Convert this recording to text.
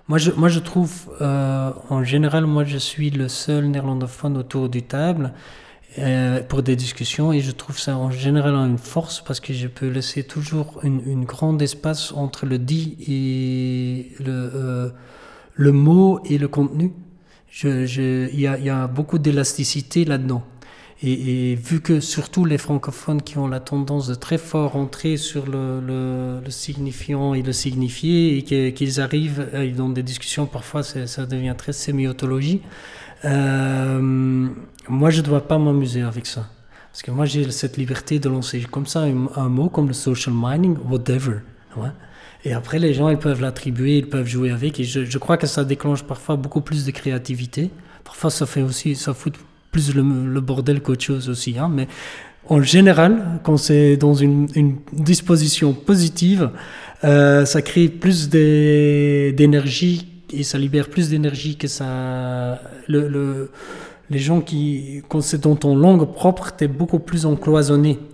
Moi, je trouve, en général, moi, je suis le seul néerlandophone autour du table pour des discussions et je trouve ça en général une force parce que je peux laisser toujours une grande espace entre le dit et le mot et le contenu. Il y a beaucoup d'élasticité là-dedans. Et vu que surtout les francophones qui ont la tendance de très fort entrer sur le signifiant et le signifié et qu'ils arrivent dans des discussions, parfois ça devient très sémiotologie. Moi, je ne dois pas m'amuser avec ça. Parce que moi, j'ai cette liberté de lancer comme ça un mot comme le social mining, whatever. Ouais. Et après, les gens, ils peuvent l'attribuer, ils peuvent jouer avec. Et je crois que ça déclenche parfois beaucoup plus de créativité. Parfois, ça fout plus le bordel qu'autre chose aussi. Hein. Mais en général, quand c'est dans une disposition positive, ça crée plus d'énergie et ça libère plus d'énergie que ça. Les gens quand c'est dans ton langue propre, t'es beaucoup plus encloisonné.